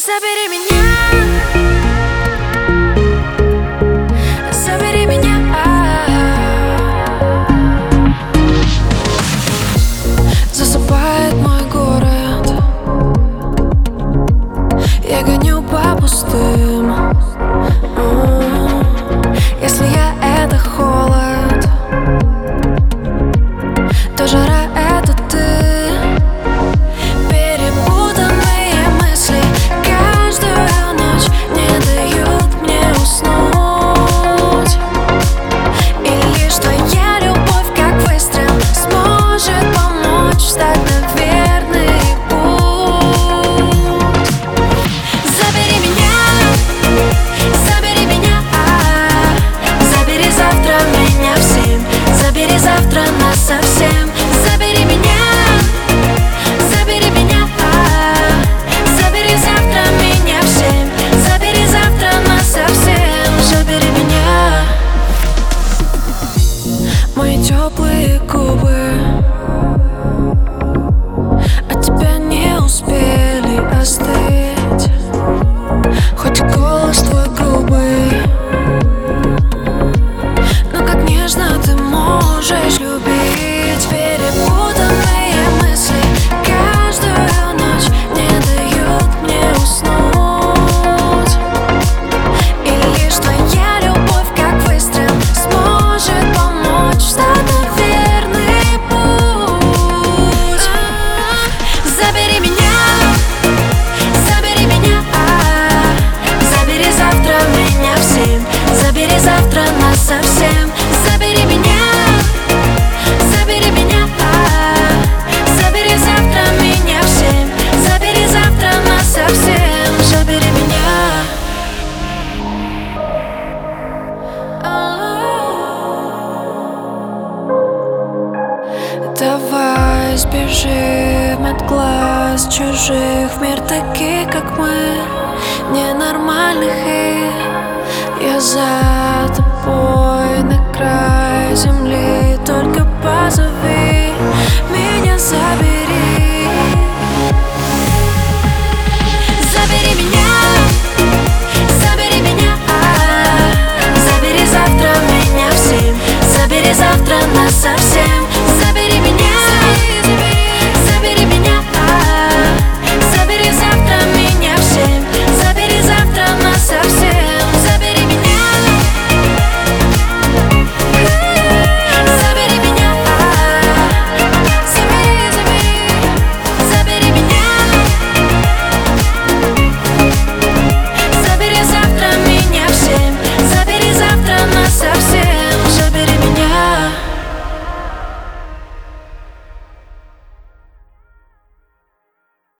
Забери меня, забери меня. Засыпает мой город, я гоню по пустым. Если я — это холод, то жара — это ты. Перепутанные мысли каждую ночь не дают мне уснуть. И лишь твоя любовь, как выстрел, сможет помочь встать на верный путь. Забери меня, забери меня, забери завтра меня в 7, забери завтра нас совсем. Забери меня, забери меня, забери завтра меня в 7, забери завтра нас совсем. Забери меня. Мои теплые губы от тебя не успели остыть, хоть голос твой грубый, но как нежно ты можешь любить. Перепутанные мысли каждую ночь не дают мне уснуть. И лишь твоя любовь, как выстрел, сможет помочь встать на верный путь. Забери меня, забери меня, забери завтра меня в 7, забери завтра нас совсем. Забери меня, забери меня, забери завтра меня в 7, забери завтра нас совсем. Забери меня. Давай сбежим от глаз чужих в мир таких, как мы, ненормальных, и я за тобой на край земли.